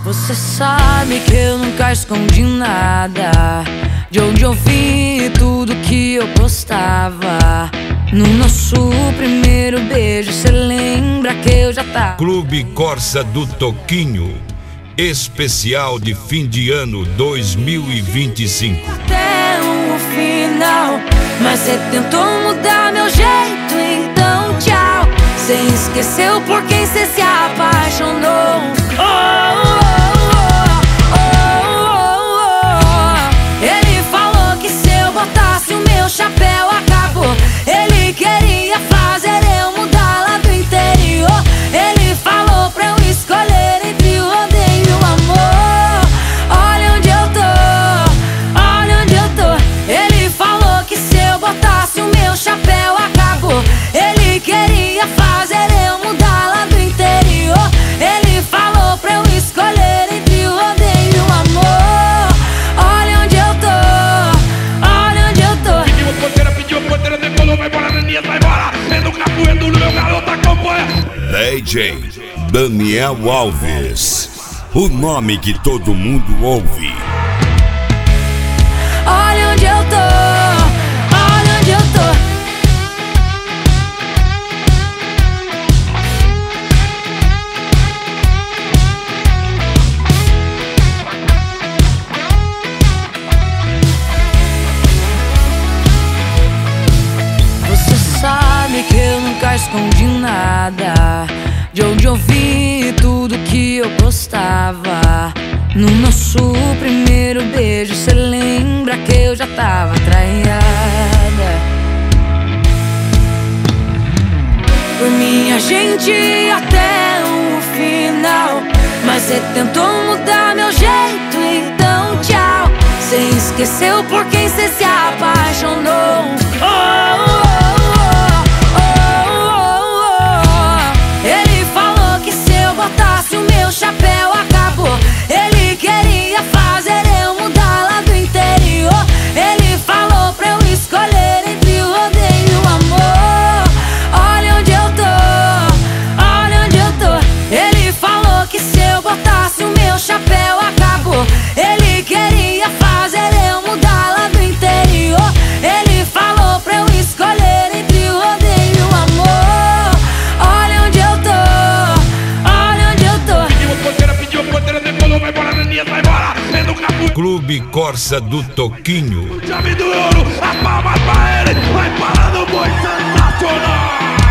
Você sabe que eu nunca escondi nada, de onde eu vim e tudo que eu postava. No nosso primeiro beijo, cê lembra que eu já tava. Clube Corsa do Toquinho, especial de fim de ano 2025. Até o final, mas cê tentou mudar meu jeito, então tchau. Cê esqueceu por quem cê se apaixonou. Ele falou que se eu botasse o meu chapéu acabou. Ele queria fazer eu mudar lá do interior. Ele falou pra eu escolher entre o rodeio e o amor. Olha onde eu tô, olha onde eu tô. Ele falou que se eu botasse o meu chapéu acabou. Ele queria fazer eu mudar lá do interior. Ele falou pra eu escolher entre o rodeio e o amor. Olha onde eu tô, olha onde eu tô. Pediu porteira, decolou, vai embora, Neninha, sai embora. É no capoeiro, no meu garoto acompanha. DJ Daniel Alves, o nome que todo mundo ouve. Olha onde eu tô, olha onde eu tô. Você sabe que eu nunca escondi nada, de onde eu vim e tudo que eu postava. No nosso primeiro beijo, cê lembra que eu já tava traiada. Por mim a gente ia até o final, mas cê tentou mudar meu jeito, então tchau. Cê esqueceu por quem cê se apaixonou. Ele falou que se eu botasse o meu chapéu acabou. Ele queria fazer eu mudar lá do interior. Ele falou pra eu escolher entre o rodeio e o amor. Olha onde eu tô, olha onde eu tô. Ele falou que se eu botasse o meu chapéu acabou. Ele queria fazer eu mudar lá do interior. Ele falou pra eu escolher entre o rodeio e o amor. Olha onde eu tô, olha onde eu tô. Pediu porteira, decolou, vai embora, Neninha, sai embora. É no capoeiro. Clube Corsa do Toquinho. Chave do ouro, as palmas pra ele. Vai parar no boi sensacional.